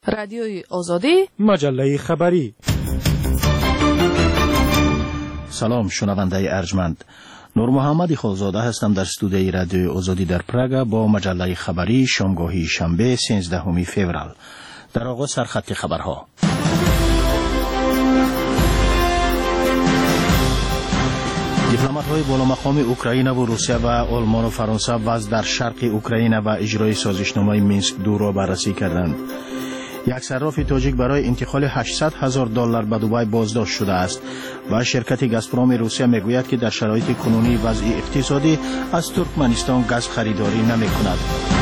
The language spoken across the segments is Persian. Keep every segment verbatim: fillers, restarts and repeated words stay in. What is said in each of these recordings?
رادیوی آزادی، مجله خبری. سلام شنونده ارجمند، نور محمد خالزاده هستم در استودیوی رادیوی آزادی در پراگ با مجله خبری شامگاهی شنبه سیزدهم فوریه. در آغاز سرخط خبرها. دیپلمات‌های بالا مقام اوکراین و روسیه و آلمان و فرانسه وضع در شرق اوکراین و اجرای سازشنامه مینسک دو را بررسی کردند. یک صراف تاجیک برای انتقال هشتصد هزار دلار به دبی بازداشت شده است و شرکت گازپروم روسیه میگوید که در شرایط کنونی وضع اقتصادی از ترکمنستان گاز خریداری نمی‌کند.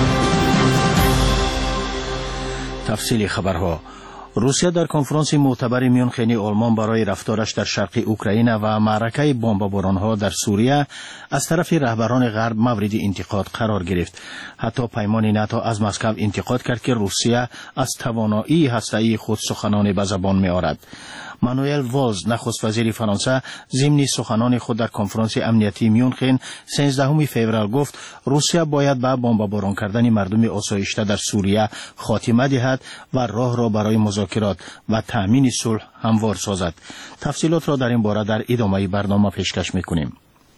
تفصیل خبرها. روسیه در کنفرانس معتبر میونخن آلمان برای رفتارش در شرق اوکراین و معرکه بمباران‌ها در سوریه از طرف رهبران غرب مورد انتقاد قرار گرفت. حتی پیمان ناتو از مسکو انتقاد کرد که روسیه از توانایی هسته‌ای خود سخنان به زبان می‌آورد. مانوئل والز نخست وزیر فرانسه ضمن سخنان خود در کنفرانس امنیتی میونخن سیزدهم فوریه گفت روسیه باید به بمباران کردن مردم آسایشته در سوریه خاتمه دهد و راه را برای مذاکرات و تامین صلح هموار سازد. تفصیلات را در این باره در ادامه برنامه پیشکش می‌کنیم.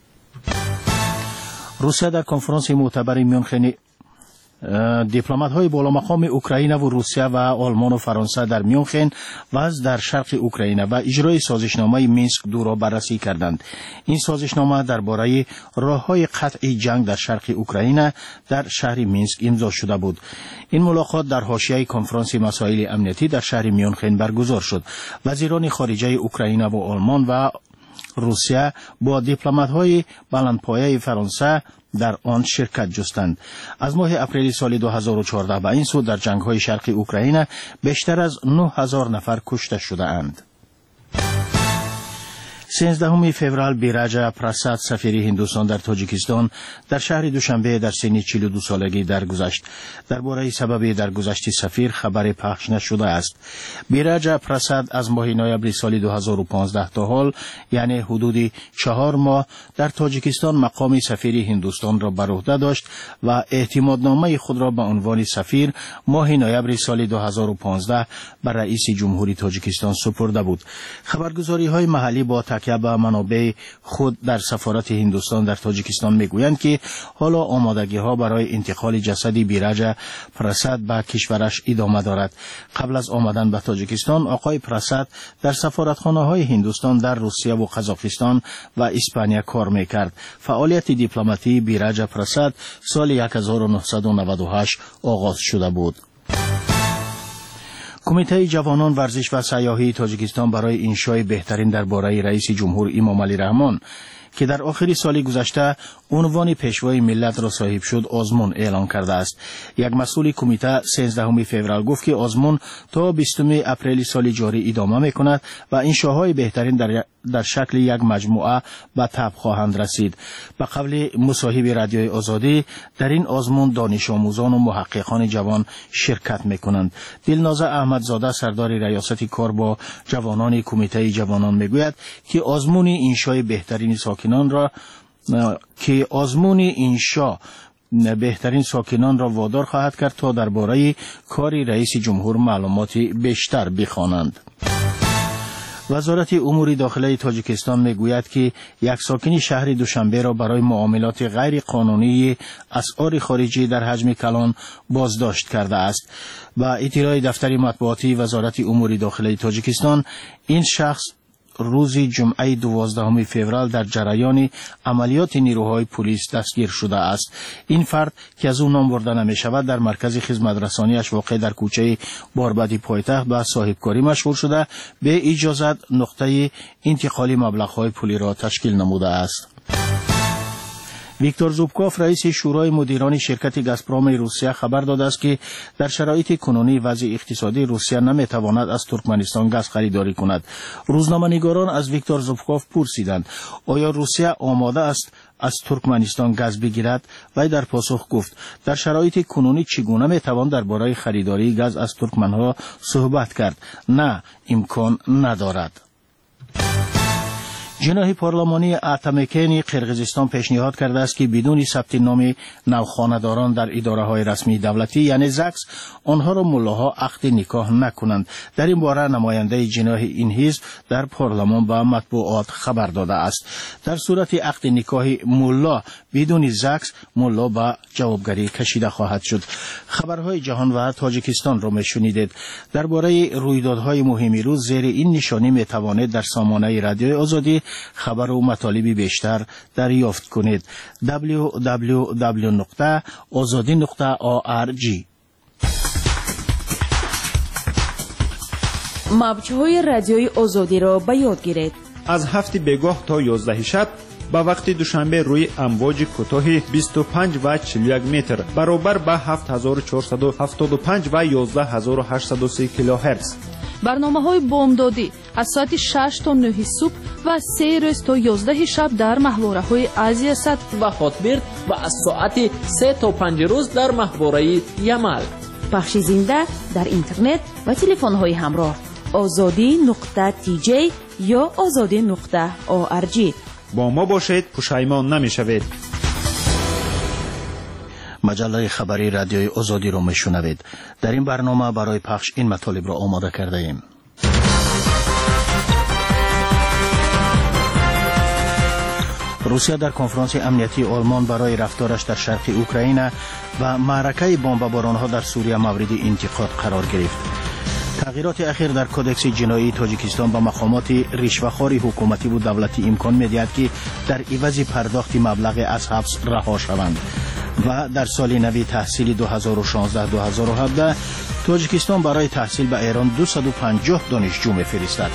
روسیه در کنفرانس معتبر میونخن دیپلمات‌های بالا مقام اوکراین و روسیه و آلمان و فرانسه در میونخن وضع در شرق اوکراین و اجرای سازشنامه مینسک دو را بررسی کردند. این سازشنامه درباره راه‌های قطع جنگ در شرق اوکراین در شهر مینسک امضا شده بود. این ملاقات در حاشیه کنفرانس مسائل امنیتی در شهر میونخن برگزار شد. وزیران خارجه اوکراین و آلمان و روسیه با دیپلمات‌های بلندپایه فرانسه در آن شرکت جستند. از ماه اپریل سال دو هزار و چهارده به این سو در جنگ‌های شرق اوکراین بیشتر از نه هزار نفر کشته شده اند. سیزدهم فوریه بیراج پراساد سفیر هندوستان در تاجیکستان در شهر دوشنبه در سن چهل و دو سالگی درگذشت. درباره سبب درگذشت سفیر خبر پخش نشده است. بیراج پراساد از ماه نوامبر سال دو هزار و پانزده تا حال یعنی حدود چهار ماه در تاجیکستان مقام سفیر هندوستان را بر عهده داشت و اعتمادنامه خود را به عنوان سفیر ماه نوامبر سال دو هزار و پانزده بر رئیس جمهوری تاجیکستان سپرده بود. خبرگزاری‌های محلی با تکیه به منابع خود در سفارت هندوستان در تاجیکستان میگویند که حالا آمادگی‌ها برای انتقال جسد بیراج پراساد به کشورش ادامه دارد. قبل از آمدن به تاجیکستان آقای پراساد در سفارتخانه‌های هندوستان در روسیه و قزاقستان و اسپانیا کار میکرد. فعالیت دیپلماتی بیراج پراساد سال هزار و نهصد و نود و هشت آغاز شده بود. کمیته جوانان ورزش و سیاحی تاجیکستان برای انشای بهترین درباره رئیس جمهور امام علی رحمان که در آخر سال گذشته عنوان پیشوای ملت را صاحب شد آزمون اعلان کرده است. یک مسئول کمیته سیزدهم فوریه گفت که آزمون تا بیستم اپریل سال جاری ادامه میکند و انشاهای بهترین در در شکل یک مجموعه به تب خواهند رسید. به قول مصاحب رادیوی آزادی در این آزمون دانش آموزان و محققان جوان شرکت میکنند. دلناز احمدزاده سردار ریاست کار با جوانان کمیته جوانان میگوید که آزمون انشای بهترین ساکنان را که آزمون انشا بهترین ساکنان را وادار خواهد کرد تا درباره کار رئیس جمهور معلوماتی بیشتر بخوانند. وزارت امور داخلی تاجیکستان میگوید که یک ساکن شهر دوشنبه را برای معاملات غیر قانونی اسعار خارجی در حجم کلان بازداشت کرده است. با اطلاع دفتر مطبوعاتی وزارت امور داخلی تاجیکستان این شخص روز جمعه دوازدهم فوریه در جریان عملیات نیروهای پلیس دستگیر شده است. این فرد که از او نام برده نمی شود در مرکز خدمت رسانیش واقع در کوچه باربدی پایتخت به صاحبکاری مشغول شده به اجازت نقطه انتقال مبلغ‌های پولی را تشکیل نموده است. ویکتور زوبکوف رئیس شورای مدیران شرکت گازپروم روسیه خبر داده است که در شرایط کنونی وضع اقتصادی روسیه نمیتواند از ترکمنستان گاز خریداری کند. روزنامه‌نگاران از ویکتور زوبکوف پرسیدند آیا روسیه آماده است از ترکمنستان گاز بگیرد؟ وی در پاسخ گفت در شرایط کنونی چگونه میتوان درباره خریداری گاز از ترکمنها صحبت کرد؟ نه، امکان ندارد. جناح پارلمانی اتمکن قرقیزستان پیشنهاد کرده است که بدون ثبت نام نوخانه‌داران در اداره‌های رسمی دولتی یعنی زکس آنها را ملاها عقد نکاح نکنند. در این باره نماینده جناح این حزب در پارلمان به مطبوعات خبر داده است. در صورت عقد نکاح ملا بدون زکس ملا به جوابگری کشیده خواهد شد. خبرهای جهان و تاجیکستان را میشنیدید. درباره رویدادهای مهم روز زیر این نشانی میتوانید در سامانه رادیوی آزادی خبر و مطالبی بیشتر دریافت کنید. دبلیو دبلیو دبلیو نقطه آزادی نقطه او آر جی. موج‌های رادیوی آزادی را به یاد گیرید. از هفت بگاه تا یازده شب با وقت دوشنبه روی امواج کوتاه بیست و پنج و چهل و یک متر برابر با هفت هزار و چهارصد و هفتاد و پنج و یازده هزار و هشتصد و سی کیلوهرتز. برنامه‌های بامدادی از ساعت شش تا نه صبح و سه روز تا یازده شب در محوره‌های آسیا صد و خاطبرد و از ساعت سه تا پنج روز در محوره یمل. پخش زنده در اینترنت و تلفن‌های همراه آزادی نقطه تی جی یا آزادی نقطه او آر جی. با ما باشید، پشیمان نمی‌شوید. مجله خبری رادیوی آزادی را میشنوید. در این برنامه برای پخش این مطالب را آماده کرده ایم. روسیه در کنفرانس امنیتی آلمان برای رفتارش در شرق اوکراین و معرکه بمباران‌ها در سوریه مورد انتقاد قرار گرفت. تغییرات اخیر در کودکس جنایی تاجیکستان با مقامات رشوه‌خواری حکومتی و دولتی امکان می‌دهد که در عوض پرداخت مبلغ از حبس رها شوند. و در سال نوی تحصیلی دو هزار و شانزده دو هزار و هفده تاجیکستان برای تحصیل به ایران دویست و پنجاه دانشجو می‌فرستد.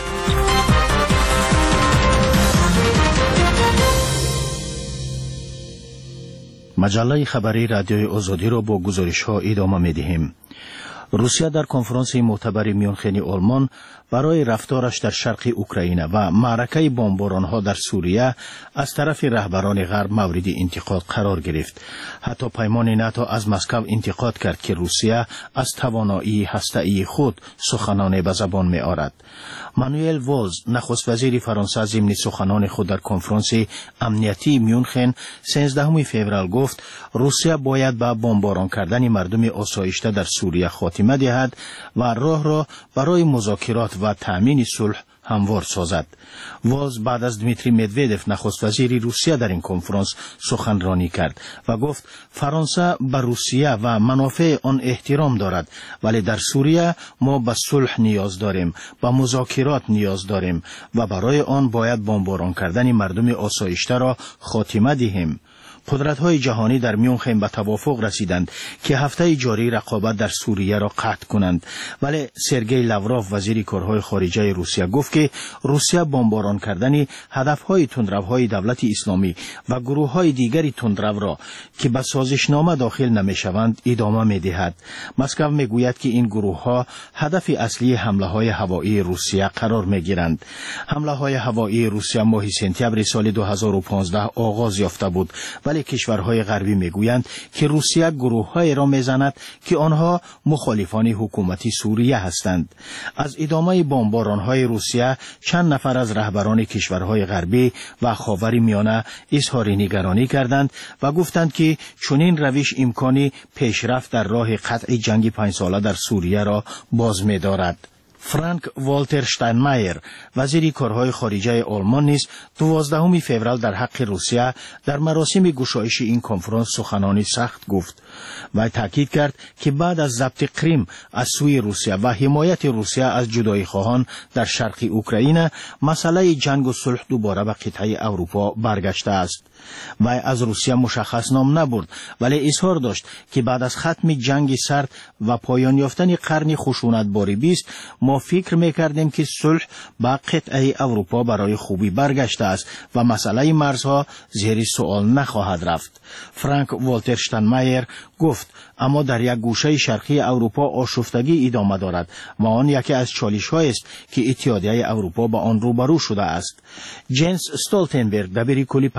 مجله خبری رادیوی آزادی را با گزارش‌ها ادامه می‌دهیم. روسیه در کنفرانس معتبر میونخن آلمان برای رفتارش در شرق اوکراین و معرکه بمباران‌ها در سوریه از طرف رهبران غرب مورد انتقاد قرار گرفت. حتی پیمان ناتو از مسکو انتقاد کرد که روسیه از توانایی هسته‌ای خود سخنان به زبان می‌آورد. مانوئل والز نخست وزیر فرانسه ضمن سخنان خود در کنفرانس امنیتی میونخن سیزدهم فوریه گفت روسیه باید به بمباران کردن مردم آسایشته در سوریه خاتمه دهد و راه را برای مذاکرات و تأمین صلح هموار سازد. والز بعد از دمیتری مدودف نخست وزیر روسیه در این کنفرانس سخنرانی کرد و گفت فرانسه به روسیه و منافع آن احترام دارد، ولی در سوریه ما به صلح نیاز داریم، به مذاکرات نیاز داریم و برای آن باید بمباران کردن مردم آسایشته را خاتمه دهیم. قدرت‌های جهانی در میونخن به توافق رسیدند که هفته جاری رقابت در سوریه را قطع کنند، ولی سرگئی لاوروف وزیر کارهای خارجه روسیه گفت که روسیه بمباران کردن هدف‌های تندروهای دولت اسلامی و گروه‌های دیگری تندرو را که به سازشنامه داخل نمی‌شوند ادامه می‌دهد. مسکو می‌گوید که این گروه‌ها هدف اصلی حمله‌های هوایی روسیه قرار می‌گیرند. حمله‌های هوایی روسیه ماه سپتامبر سال دو هزار و پانزده آغاز یافته بود، ولی کشورهای غربی میگویند که روسیه گروه‌های را میزند که آنها مخالفان حکومتی سوریه هستند. از ادامه بمباران‌های روسیه چند نفر از رهبران کشورهای غربی و خاورمیانه اظهار نگرانی کردند و گفتند که چنین روش امکانی پیشرفت در راه قطع جنگ پنج ساله در سوریه را باز می‌دارد. فرانک والتر شتاینمایر وزیر کارهای خارجه آلمان نیز دوازدهم فوریه در حق روسیه در مراسم گشایش این کنفرانس سخنانی سخت گفت و تاکید کرد که بعد از ضبط کریم از سوی روسیه و حمایت روسیه از جدایی خواهان در شرق اوکراین مسئله جنگ و صلح دوباره به قطعه اروپا برگشته است. و از روسیه مشخص نام نبرد، ولی اظهار داشت که بعد از ختم جنگ سرد و پایان یافتن قرن خشونتبار بیست ما فکر میکردیم که صلح به قطعه اروپا برای خوبی برگشته است و مسئله مرزها زیر سوال نخواهد رفت. فرانک والتر شتاینمایر گفت اما در یک گوشه شرقی اروپا آشفتگی ادامه دارد و آن یکی از چالش‌هایی است که اتحادیه اروپا با آن روبرو شده است. جنس استولتنبرگ دبیر کل پیمان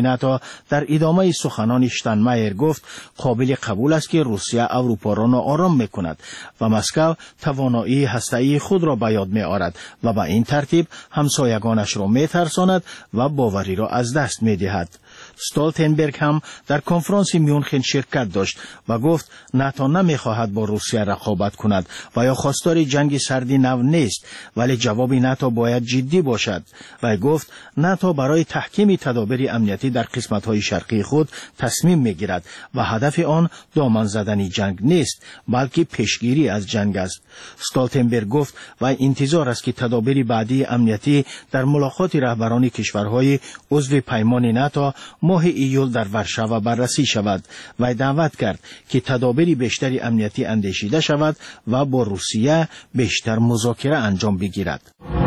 ناتو در ادامه سخنان شتاینمایر گفت قابل قبول است که روسیه اروپا را ناآرام میکند و مسکو توانایی هسته‌ای خود را به یاد میآورد و به این ترتیب همسایگانش را میترساند و باوری را از دست میدهد. استولتنبرگ هم در کنفرانس میونخن شرکت داشت و گفت ناتو نمیخواهد با روسیه رقابت کند و یا خواستار جنگ سردی نو نیست، ولی جواب ناتو باید جدی باشد. و گفت ناتو برای تحکیم تدابیر امنیتی در قسمت‌های شرقی خود تصمیم میگیرد و هدف آن دامن زدن جنگ نیست، بلکه پیشگیری از جنگ است. استولتنبرگ گفت و انتظار است که تدابیر بعدی امنیتی در ملاقات رهبران کشورهای عضو پیمان ناتو ماه ایول در ورشاو بررسی شود و دعوت کرد که تدابیر بیشتری امنیتی اندیشیده شود و با روسیه بیشتر مذاکره انجام بگیرد.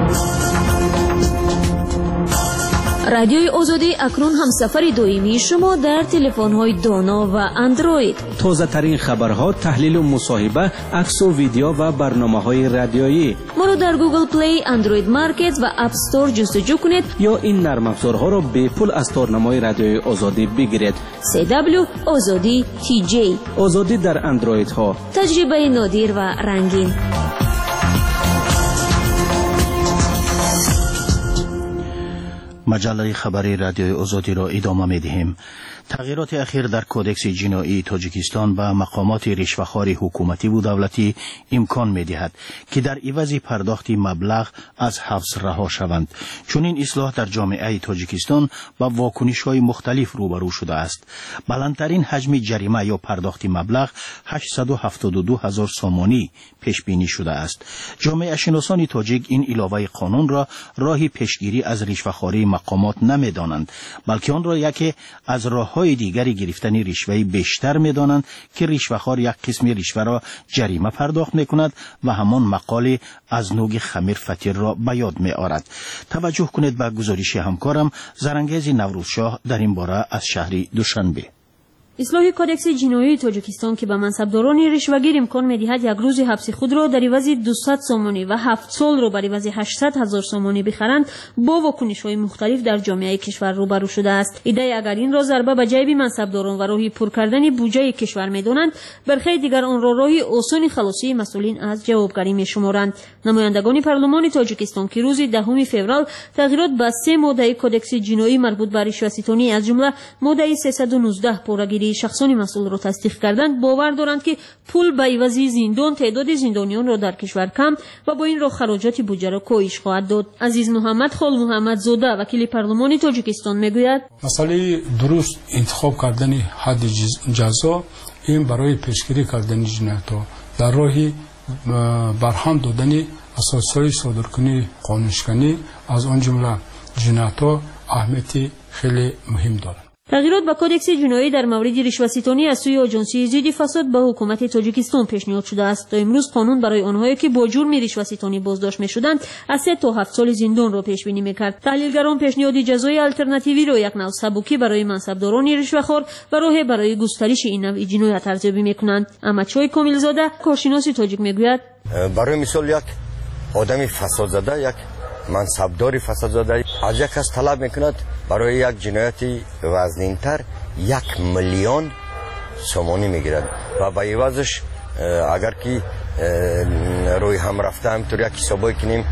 رادیوی آزادی اکنون همسفر دائمی شما در تلفن‌های دانا و اندروید. تازه ترین خبرها، تحلیل و مصاحبه، عکس و ویدیو و برنامه‌های رادیویی. ما را در گوگل پلی، اندروید مارکت و اپ استور جستجو کنید یا این نرم افزارها را به پول از تارنمای رادیوی آزادی بگیرید. سی دبلیو آزادی تی جی. آزادی در اندروید ها. تجربه نادر و رنگین. مجله خبری رادیوی آزادی را ادامه می‌دهیم. تغییرات اخیر در کودکس جنایی تاجیکستان به مقامات رشوه‌خوار حکومتی و دولتی امکان می‌دهد که در عوض پرداخت مبلغ از حبس رها شوند. چون این اصلاح در جامعه تاجیکستان با واکنش‌های مختلف روبرو شده است. بلندترین حجم جریمه یا پرداخت مبلغ هشتصد و هفتاد و دو هزار سومانی پیش بینی شده است. جامعه شناسان تاجیک این علاوه قانون را راه پیشگیری از رشوه‌خواری مقامات نمی‌دانند، بلکه آن را یکی از راه‌های دیگری گرفتن رشوه بیشتر می‌دانند که رشوه‌خوار یک قسم رشوه را جریمه پرداخت می‌کند و همان مقاله از نوگ خمیر فطیر را به یاد می‌آورد. توجه کنید به گزارش همکارم زرنگیز نوروزشاه در این باره از شهر دوشنبه. اصلاح کودکس جنایی تاجیکستان که به منصبداران رشوه‌گیر امکان می‌دهد یک روز حبس خود را در عوض دویست سومانی و هفت سال را بر عوض هشتصد هزار سومانی بخرند، با واکنش‌های مختلف در جامعه کشور روبرو شده است. ایده اگر این را ضربه به جیب منصبداران و راهی پر کردن بودجه کشور می‌دانند، برخی دیگر آن را راهی آسان خلاصی مسئولین از جوابگری می‌شمارند. نمایندگان پارلمان تاجیکستان که روز دهم فوریه تغییرات به سه ماده کودکس جنایی مربوط به رشوه‌ستانی از جمله ماده سیصد و نوزده پورگیری شخصان مسئول را تصدیق کردند، باور دارند که پول به عوض زندان تعداد زندانیان را در کشور کم و با این را خراجات بودجه را کاهش خواهد داد. عزیز محمد خال محمد زاده وکیل پارلمان تاجیکستان میگوید مسئله درست انتخاب کردن حد جزا این برای پیشگیری کردن جنایت‌ها در راه برهم دادن اساسهای صادرکنی قانونشکنی از آن جمله جنایت‌ها اهمیت خیلی مهم دارند. تغییرات به کودکس جنایی در مورد رشوه‌ستانی از سوی آژانسی ضد فساد به حکومت تاجیکستان پیشنهاد شده است تا امروز قانون برای آنهایی که با جرم رشوه‌ستانی بازداشت می‌شدند از سه تا هفت سال زندان را پیش بینی می‌کرد. تحلیلگران پیشنهاد جزای آلترناتیوی را یک نوع سبکی برای منصبداران رشوه‌خوار و راه برای گسترش این نوع جنایت ارزیابی می‌کنند. احمدشاه کاملزاده کارشناس تاجیک میگوید برای مثال یک آدم فساد زده، یک منصبدار فساد زده از یک کس طلب میکند برای یک جنایتی وزنینتر یک میلیون سومانی میگیرد و به عوضش اگر که روی هم رفته همینطور یک حسابایی کنیم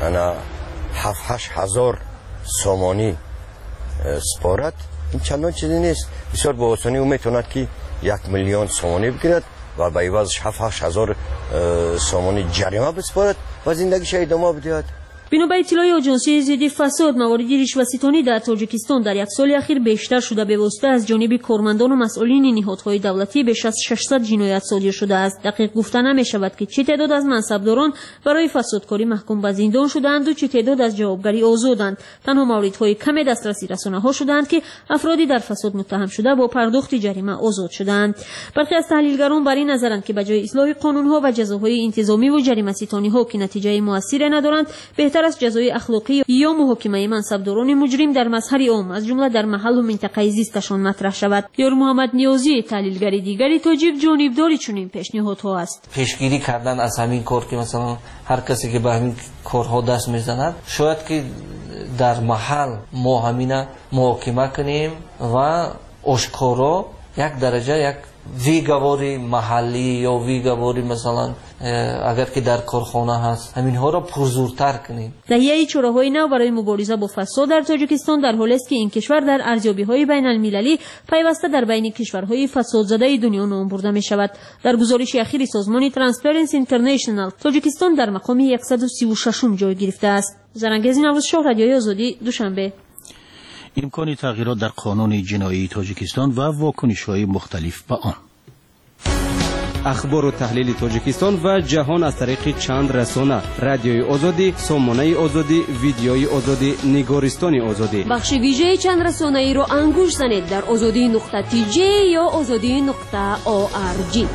هفت هشت هزار سومانی سپارد، این چندان چیزی نیست. بسیار با آسانی او میتوند که یک میلیون سومانی بگیرد و به عوضش هفت هشت هزار سومانی جریمه بسپارد و زندگیش ادامه بدهد. بنابر اطلاع آژانسی ضد فساد، موارد رشوه‌ستانی در تاجیکستان در یک سال اخیر بیشتر شده به واسطه از جانب کارمندان و مسئولین نهادهای دولتی بیش از ششصد جنایت صادر شده است. دقیق گفته نمی‌شود که چه تعداد از منصبداران برای فسادکاری محکوم به زندان شدند و چه تعداد از جوابگری آزادند. تنها موردهای کم دسترسی رسانه‌ها شدند که افرادی در فساد متهم شده با پرداخت جریمه آزاد شدند. برخی از تحلیلگران بر این نظرند که بجای اصلاح قانون‌ها و جزاهای انتظامی و جریمه‌ستانی‌ها که نتیجه موثری ندارند، بهتر بهتر است جزای اخلاقی یا محاکمه منصبداران مجرم در مظهر عام از جمله در محل و منطقه زیستشان مطرح شود. یار محمد نیازی تحلیلگر دیگری تاجیک جانبداری چنین پیشنهادها است. پیشگیری کردن از همین کار که مثلا هر کسی که به همین کارها دست میزند شاید که در محل ما همین محاکمه کنیم و آشکارا یک درجه یک ویگواری محلی یا ویگواری مثلا اگر که در کارخانه هست همین ها را پرزورتر کنیم. تهیه چراهای نو برای مبارزه با فساد در تاجیکستان در حالی است که این کشور در ارزیابی های بین المللی پیوسته در بین کشورهای فسادزده دنیا نام برده می شود. در گزارش اخیر سازمان ترانسپرنسی اینترنشنال تاجیکستان در مقام صد و سی و شش جای گرفته است. زرنگز نوروز شاه، رادیوی آزادی، دوشنبه. امکان تغییرات در قانون جنایی تاجیکستان و واکنش‌های مختلف به آن. اخبار و تحلیل تاجیکستان و جهان از طریق چند رسانه: رادیوی آزادی، سامانه آزادی، ویدیوی آزادی، نگارستان آزادی. بخش ویژه چند رسانه ای رو انگوش زنید در آزادی نقطه تی جی یا آزادی نقطه او آر جی.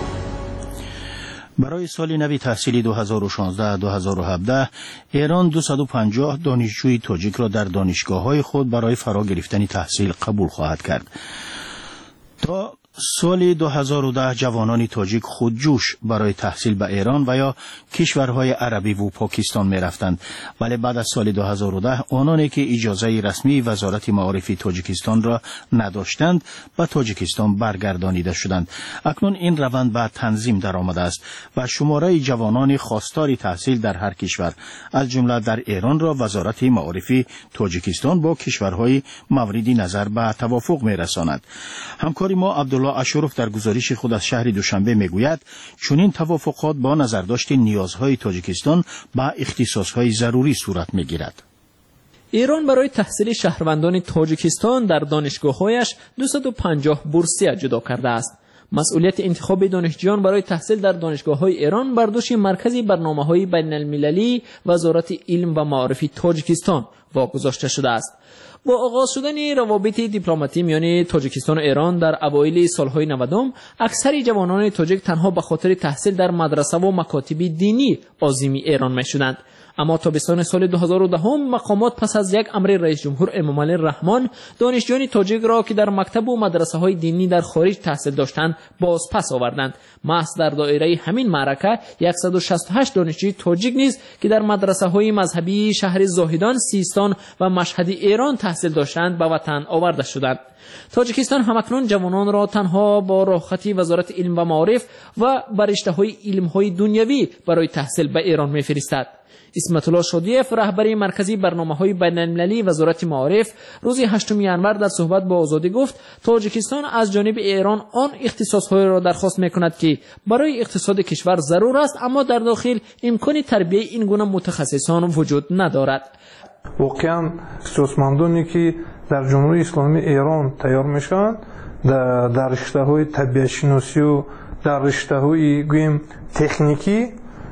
برای سال نوی تحصیلی دو هزار و شانزده دو هزار و هفده ایران دویست و پنجاه دانشجوی تاجیک را در دانشگاه‌های خود برای فرا گرفتن تحصیل قبول خواهد کرد. تا سال دو هزار و ده جوانان تاجیک خودجوش برای تحصیل به ایران و یا کشورهای عربی و پاکستان می رفتند، ولی بعد از سال دو هزار و ده آنانی که اجازه رسمی وزارت معارف تاجیکستان را نداشتند به تاجیکستان برگردانیده شدند. اکنون این روند به تنظیم درآمده است و شماره جوانان خواستار تحصیل در هر کشور از جمله در ایران را وزارت معارف تاجیکستان با کشورهای مورد نظر به توافق می رساند. همکاری ما عبدالله اشرف در گزارش خود از شهر دوشنبه میگوید چنین توافقات با نظرداشت نیازهای تاجیکستان به اختصاصهای ضروری صورت میگیرد. ایران برای تحصیل شهروندان تاجیکستان در دانشگاه‌هایش دویست و پنجاه بورسیه جدا کرده است. مسئولیت انتخاب دانشجویان برای تحصیل در دانشگاه‌های ایران بر دوش مرکزی برنامه‌های بین‌المللی وزارت علم و معارف تاجیکستان واگذاشته شده است. با آغاز شدن روابط دیپلماتی میان تاجیکستان و ایران در اوایل سالهای نودم، اکثر جوانان تاجیک تنها به خاطر تحصیل در مدرسه و مکاتب دینی عازم ایران میشدند. اما تابستان سال دو هزار و ده مقامات پس از یک امر رئیس جمهور امامعلی رحمان دانشجویان تاجیک را که در مکتب و مدرسه های دینی در خارج تحصیل داشتند باز پس آوردند. محض در دایره همین معرکه صد و شصت و هشت دانشجوی تاجیک نیز که در مدرسه های مذهبی شهر زاهدان، سیستان و مشهد ایران تحصیل داشتند به وطن آورده شدند. تاجیکستان همکنون جوانان را تنها با راهخطی وزارت علم و معارف و برشته‌های علم‌های دنیوی برای تحصیل به ایران می‌فرستد. اسمت الله شادیف رهبر مرکزی برنامه‌های بین‌المللی وزارت معارف روز هشتم ژانویه در صحبت با آزادی گفت تاجیکستان از جانب ایران آن اختصاص‌های را درخواست می‌کند که برای اقتصاد کشور ضرور است، اما در داخل امکان تربیت این گونه متخصصان وجود ندارد. واقعا اختصاصمندانی که در جمهوری اسلامی ایران تیار میشن در, در رشته‌های طبیعت شناسی و در رشته‌های گویم تکنیکی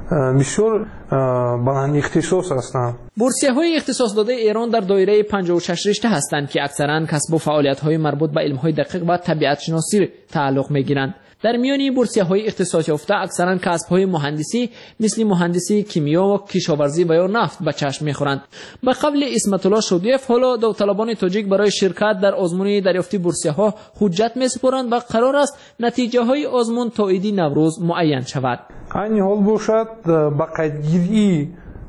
بسیار بلند اختصاص هستند. بورسیه‌های اختصاص داده ایران در دایره پنجاه و شش رشته هستند که اکثرا کسب و فعالیت‌های مربوط به علم‌های دقیق و طبیعت شناسی تعلق می‌گیرند. در میان بورسیه‌های اختصاص یافته اکثرا کسب‌های مهندسی مثل مهندسی کیمیا و کشاورزی و یا نفت به چشم می‌خورند. به قول اسمت الله شادیف حالا داوطلبان تاجیک برای شرکت در آزمون دریافتی بورسیه‌ها حجت می‌سپارند و قرار است نتیجه‌های آزمون تا عید نوروز معین شود. این حال باشد با قیدگیری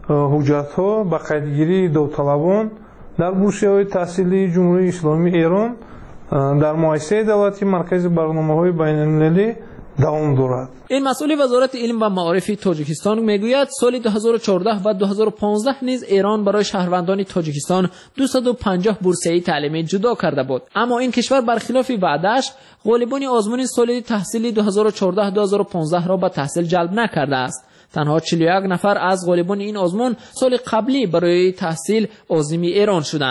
حجت‌ها با قیدگیری داوطلبان در بورسیه‌های تحصیلی جمهوری اسلامی ایران در مؤسسه دولتی مرکز برنامه‌های بین‌المللی دوام دارد. این مسئول وزارت علم و معارف تاجیکستان میگوید سال دو هزار و چهارده و دو هزار و پانزده نیز ایران برای شهروندان تاجیکستان دویست و پنجاه بورسیه تعلیمی جدا کرده بود، اما این کشور برخلاف وعده‌اش غالبان آزمون سال تحصیلی دو هزار و چهارده دو هزار و پانزده را به تحصیل جلب نکرده است. تنها چهل و یک نفر از غالبان این آزمون سال قبلی برای تحصیل عازم ایران شدند.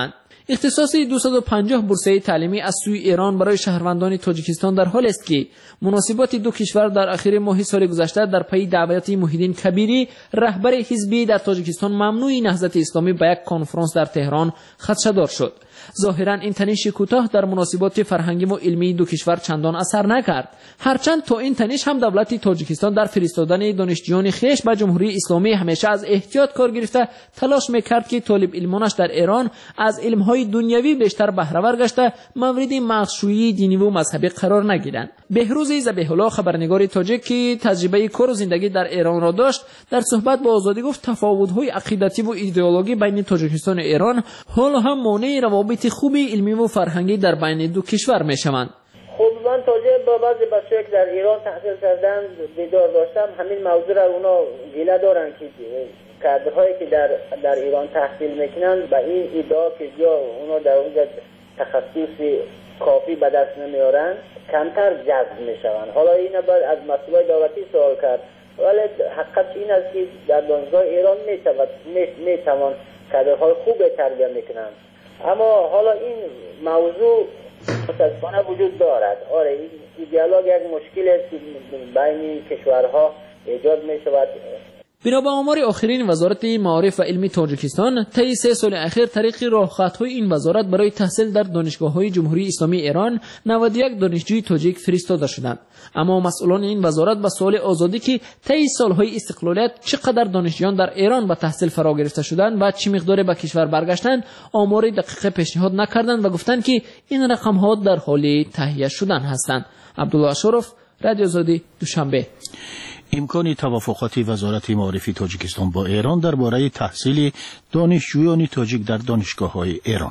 اختصاص دویست و پنجاه بورسیه تعلیمی از سوی ایران برای شهروندان تاجیکستان در حال است که مناسبات دو کشور در اخیر ماه سال گذشته در پی دعوت محیدین کبیری رهبر حزبی در تاجیکستان ممنوع نهضت اسلامی به یک کنفرانس در تهران خدشه‌دار شد. ظاهرا این تنش کوتاه در مناسبات فرهنگی و علمی دو کشور چندان اثر نکرد، هرچند تا این تنش هم دولت تاجیکستان در فرستادن دانشجویان خویش به جمهوری اسلامی همیشه از احتیاط کار گرفته تلاش میکرد که طالب علمانش در ایران از علمهای دنیوی بیشتر بهره ور گشته مورد مغزشویی دینی و مذهبی قرار نگیرند. بهروز ذبیح الله خبرنگار تاجیک که تجربه کار و زندگی در ایران را داشت در صحبت با آزادی گفت تفاوت‌های عقیدتی و ایدئولوژی بین تاجیکستان و ایران حال هم مانع روابط خوبی علمی و فرهنگی در بین دو کشور میشوند. خب من تاجر با بعضی بچه‌ای که در ایران تحصیل کردن دیدار داشتم، همین موضوع را اونا گله دارن که کادرهایی که در در ایران تحصیل میکنن با این ادعا که یا اونا در اونجا تخصص کافی به دست نمیارن کمتر جذب میشوند. حالا این باید از مسئولای دولتی سوال کرد، ولی حقیقت این است که در دانشگاه ایران میتوان میتوان کادرهای خوب تربیت میکنن، اما حالا این موضوع متاسفانه وجود دارد. آره این دیالوگ یک مشکل است که بین کشورها ایجاد میشود. بنا به آمار آخرین وزارت معارف و علمی تاجیکستان، طی سه سال اخیر طریق راهخطهای این وزارت برای تحصیل در دانشگاه‌های جمهوری اسلامی ایران نود و یک دانشجوی تاجیک فرستاده شدند. اما مسئولان این وزارت به سوال آزادی که طی سالهای استقلالیت چقدر دانشجویان در ایران به تحصیل فرا گرفته شدند و چه مقدار به کشور برگشتند آمار دقیق پیشنهاد نکردند و گفتند که این رقم‌ها در حال تهیه شدن هستند. عبدالله اشرف، رادیو آزادی، دوشنبه. امکان توافقات وزارت معارف تاجیکستان با ایران درباره تحصیل دانشجویان تاجیک در دانشگاه‌های ایران.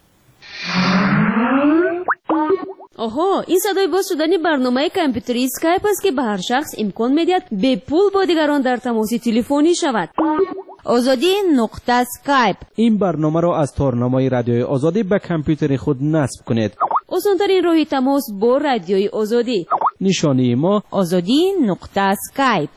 آها، این صدای باز شدن برنامه کامپیوتری اسکایپ است که به هر شخص امکان می‌دهد به پول با دیگران در تماس تلفنی شود. آزادی نقطه اسکایپ. این برنامه را از تارنامه رادیوی آزادی به کامپیوتر خود نصب کنید. آسان‌ترین راه تماس با رادیوی آزادی. نشانی ما آزادی نقطه اسکایپ.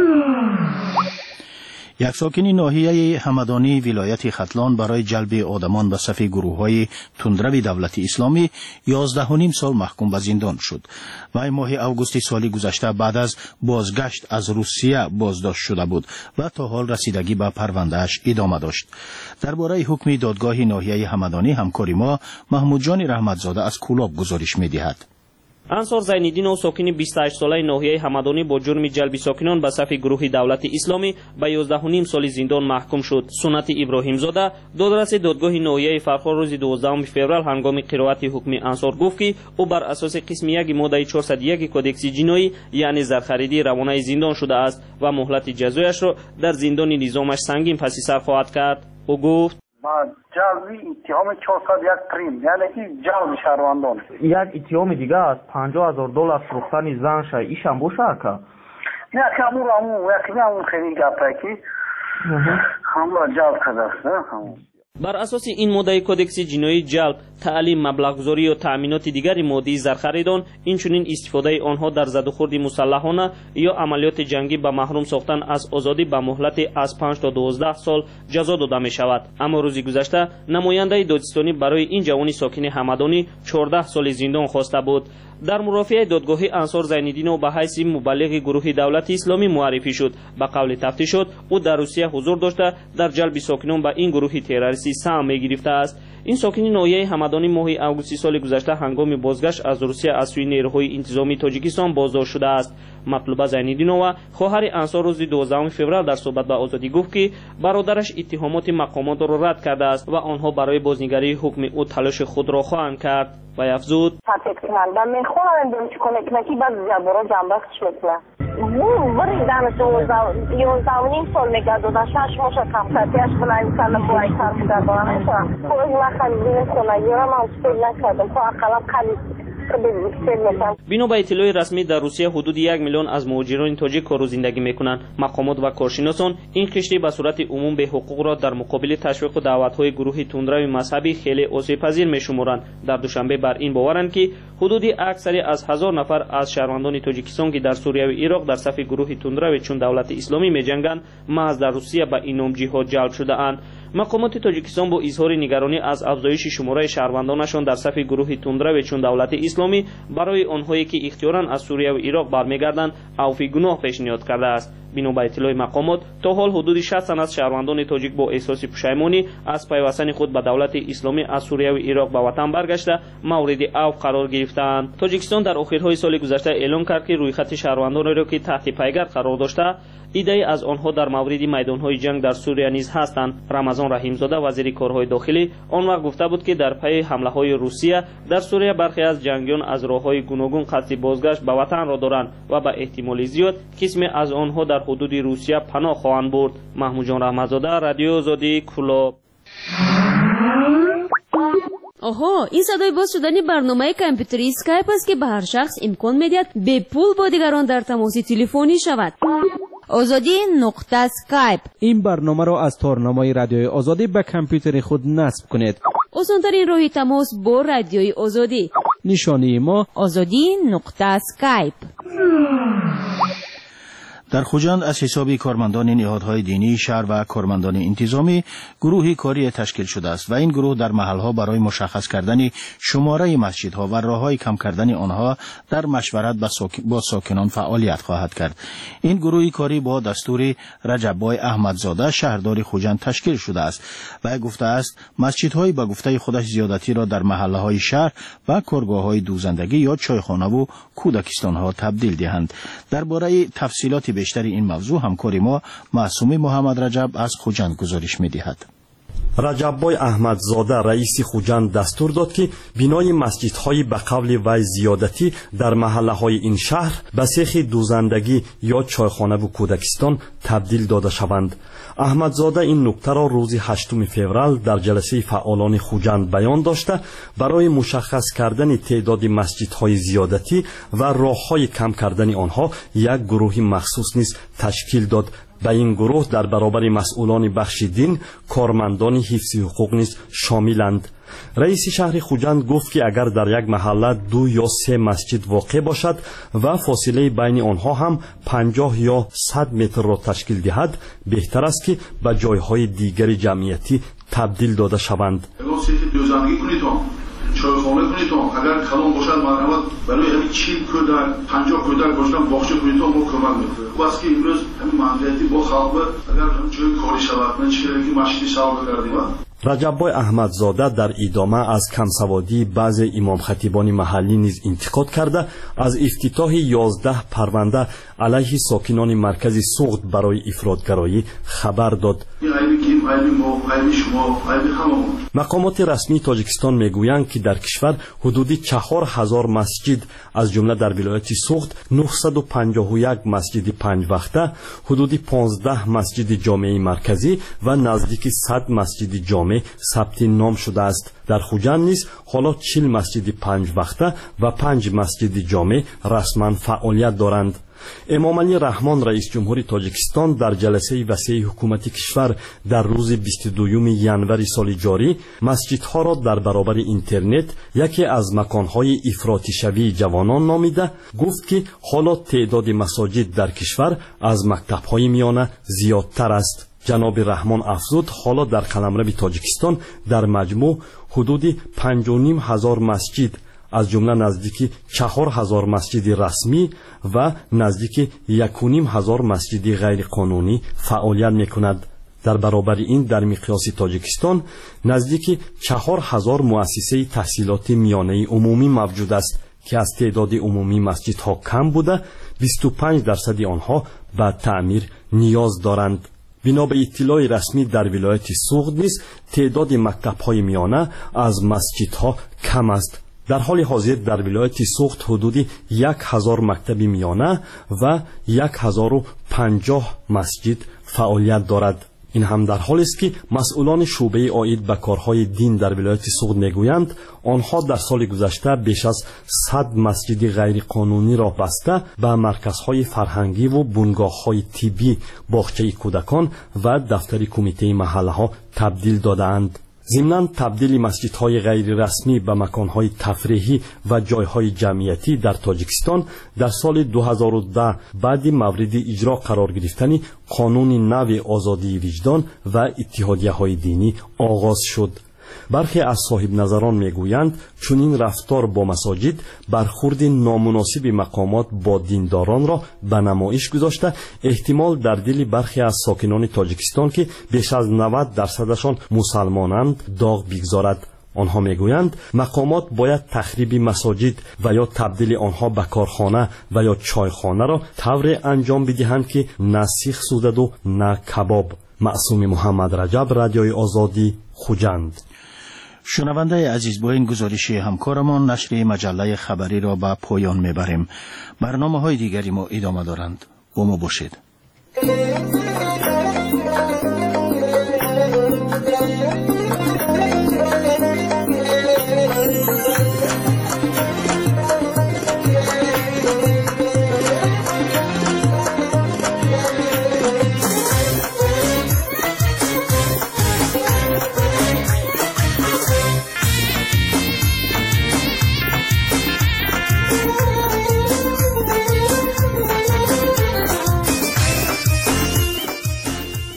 یک ساکن ناحیه همدانی ولایت ختلان برای جلب آدمان به صف گروه‌های تندرو دولت اسلامی یازده و نیم سال محکوم به زندان شد. و ماه اوگوست سال گذشته بعد از بازگشت از روسیه بازداشت شده بود و تا حال رسیدگی به پروندهش ادامه داشت. درباره حکم دادگاه ناحیه همدانی همکاری ما محمود جان رحمتزاده از کولاب گزارش می‌دهد. انصار زین‌الدین ساکن بیست و هشت ساله ناحیه همدانی با جرم جلب ساکنان به صف گروه دولت اسلامی به یازده و نیم سال زندان محکوم شد. سنت ابراهیم زاده دادرس دادگاه ناحیه فرخار روز دوازدهم فوریه هنگام قرائت حکم انصار گفت که او بر اساس قسم یک ماده چهارصد و یک کدکس جنایی یعنی زرخریدی روانه زندان شده است و مهلت جزایش را در زندان نظامش سنگین پس سر خواهد کرد. او گفت با جلبی اتهام چهارصد و یک پریم یعنی این جلب شهروندان یک اتهام دیگه است پنجاه هزار دلار فروختن زنش ایش هم باشه که نه که همون همون یکی همون خیلی گپه که همون را جلب کرده است. همون بر اساس این ماده کدکس جنایی جلب، تعلیم، مبلغ‌گذاری و تأمینات دیگر مادی زرخریدان، اینچنین استفاده آنها در زدوخورد مسلحانه یا عملیات جنگی به محروم ساختن از آزادی به مهلت از پنج تا دوازده سال جزا داده می شود. اما روزی گذشته نماینده دادستانی برای این جوان ساکن همدانی چهارده سال زندان خواسته بود. در مرافعه دادگاه انصار زین‌الدین به حیث مبلغ گروه دولت اسلامی معرفی شد. به قول تفتیشات او در روسیه حضور داشته در جلب ساکنان به این گروه تروریستی سهم می‌گرفته است. این ساکن ناحیه همدانی ماه اوگوست سال گذشته هنگام بازگشت از روسیه از سوی نیروهای انتظامی تاجیکستان بازداشت شده است. مطلوبه زین‌الدینова خواهر انصار روز دوازدهم فوریه در صحبت با آزادی گفت که برادرش اتهامات مقامات را رد کرده است و آنها برای بازنگری حکم او تلاش خود را خواهند کرد و افزود من میخوام دونش کمک نکی بعد زیابورا جنبخش مثلا وری دانش یازده و نیم سال میگه دو شش ماه کم کاتیاش بلای سال بوای کار می‌کرد مثلا کوی ما خیلی خونه یارم استفاده نکردم تو اقلا خیلی بنا به اطلاع رسمی در روسیه حدود یک میلیون از مهاجران تاجیک کار و زندگی میکنند. مقامات و کارشناسان این کشتی به صورت عموم به حقوق را در مقابل تشویق و دعوت‌های گروه تندرو مذهبی خیلی آسیب‌پذیر میشمارند. در دوشنبه بر این باورند که حدود اکثری از هزار نفر از شهروندان تاجیکستان که در سوریه و عراق در صف گروه تندرو چون دولت اسلامی میجنگند محض در روسیه به این نام جهاد جلب شده اند. مقامات تاجیکستان با اظهار نگرانی از افزایش شماره شهروندانشان در صف گروه تندرو چون دولت اسلامی برای آنهایی که اختیاراً از سوریه و عراق برمیگردند عفو گناه پیشنهاد کرده است. بنا به اطلاع مقامات تا حال حدود شصت تن از شهروندان تاجیک با احساس پشیمانی از پیوستن خود به دولت اسلامی از سوریه و عراق به وطن برگشته مورد عفو قرار گرفتند. تاجیکستان در آخرهای سال گذشته اعلام کرد که رویخط شهروندان را که تحت پیگر قرار داشته ایده از آنها در مورد میدانهای جنگ در سوریه نیز هستند. رمضان رحیمزاده وزیر کارهای داخلی آن وقت گفته بود که در پی حمله های روسیه در سوریه برخی از جنگیان از راههای گوناگون قصد بازگشت به وطن را دارند و به احتمال زیاد قسمی از آنها در حدود روسیه پناه خواهند برد. محمود جان رحمتزاده، رادیو آزادی، کلاب. آها، این صدای باز شدن برنامه کامپیوتری اسکایپ است که به هر شخص امکان میدهد به پول با دیگران در تماس تلفنی شود. آزادی نقطه اسکایپ. این برنامه را از تارنمای رادیوی آزادی به کامپیوتر خود نصب کنید. آسان‌ترین راه تماس با رادیوی آزادی. نشانی ما آزادی نقطه اسکایپ. در خوجند از حساب کارمندان نهادهای دینی، شهر و کارمندان انتظامی گروهی کاری تشکیل شده است و این گروه در محلها برای مشخص کردن شماره مسجدها و راههای کم کردن آنها در مشورت با ساکنان فعالیت خواهد کرد. این گروهی کاری با دستور رجب‌بای احمدزاده شهردار خوجند تشکیل شده است و گفته است مسجدهای به گفته خودش زیادتی را در محله‌های شهر و کارگاه‌های دوزندگی یا چایخانه و کودکستان‌ها تبدیل دهند. درباره تفصیلات بیشتر این موضوع همکار ما معصومی محمد رجب از خوجند گزارش می‌دهد. رجب‌بای احمدزاده رئیس خوجند دستور داد که بینای مسجدهای به قول وی زیادتی در محله‌های این شهر به سیخ دوزندگی یا چایخانه و کودکستان تبدیل داده شوند. احمدزاده این نکته را روز هشتم فوریه در جلسه فعالان خوجند بیان داشته برای مشخص کردن تعداد مسجدهای زیادتی و راههای کم کردن آنها یک گروه مخصوص نیز تشکیل داد. به این گروه در برابر مسئولان بخش دین، کارمندان حفظ حقوق نیز شاملند. رئیس شهر خوجند گفت که اگر در یک محله دو یا سه مسجد واقع باشد و فاصله بین آنها هم پنجاه یا صد متر را تشکیل دهد بهتر است که به جایهای دیگر جمعیتی تبدیل داده شوند. چایخانه کنید اگر کلان باشد مرحمت برای همین چیل کودک پنجاه کودک باشن باغچه کنید ما کمک میکنه. خوب است که امروز همین منفعتی با خلق اگر همین جای کاری شود من چیکار که مشتی سوال کردیم. رجب‌بای احمدزاده در ادامه از کمسوادی بعضی امام خطیبان محلی نیز انتقاد کرده از افتتاح یازده پرونده علیه ساکنان مرکز سوخت برای افراطگرایی خبر داد. مقامات رسمی تاجیکستان میگویند که در کشور حدودی چهار هزار مسجد از جمله در ولایت سوخت نهصد و پنجاه و یک مسجد پنج وقته، حدودی پانزده مسجد جامع مرکزی و نزدیک صد مسجد جامع ثبت نام شده است. در خوجند نیز حالا چهل مسجد پنج وقته و پنج مسجد جامع رسما فعالیت دارند. امام علی رحمان رئیس جمهور تاجیکستان در جلسه وسیع حکومت کشور در روز بیست و دوم ینور سال جاری مسجدها را در برابر اینترنت یکی از مکانهای افراطی شوی جوانان نامیده گفت که حالا تعداد مساجد در کشور از مکتب‌های میانه زیادتر است. جناب رحمان افزود حالا در قلمرو تاجیکستان در مجموع حدود پنج و نیم هزار مسجد از جمله نزدیک چهار هزار مسجد رسمی و نزدیک یک و نیم هزار مسجد غیر قانونی فعالیت میکند. در برابر این در مقیاس تاجیکستان نزدیک چهار هزار مؤسسه تحصیلات میانه عمومی موجود است که از تعداد عمومی مسجدها کم بوده بیست و پنج درصد آنها به تعمیر نیاز دارند. بنا به اطلاع رسمی در ولایت سوخت نیز تعداد مکتب‌های میانه از مسجدها کم است. در حال حاضر در ولایت سوخت حدودی یک هزار مکتب میانه و یک هزار و پنجاه مسجد فعالیت دارد. این هم در حالی است که مسئولان شعبه عاید به کارهای دین در ولایت سوخت میگویند آنها در سال گذشته بیش از صد مسجد غیر قانونی را بسته به مرکزهای فرهنگی و بنگاه‌های طبی، باغچه کودکان و دفتر کمیته محله ها تبدیل دادند. ضمناً تبدیل مسجدهای غیر رسمی به مکانهای تفریحی و جایهای جمعیتی در تاجیکستان در سال دو هزار و ده بعد مورد اجرا قرار گرفتن قانون نو آزادی وجدان و اتحادیه‌های دینی آغاز شد. برخی از صاحب نظران میگویند چنین رفتار با مساجد برخورد نامناسب مقامات با دینداران را به نمایش گذاشته احتمال در دل برخی از ساکنان تاجیکستان که بیش از نود درصدشان مسلمانند داغ بگذارد. آنها میگویند مقامات باید تخریب مساجد و یا تبدیل آنها به کارخانه و یا چایخانه را طور انجام بدهند که نه سیخ سوزد و نه کباب. معصوم محمد رجب، رادیوی آزادی، خوجند. شنونده عزیز، با این گزارش همکارمان نشر مجله خبری را به پایان میبریم. برنامه های دیگری ما ادامه دارند. با ما باشید.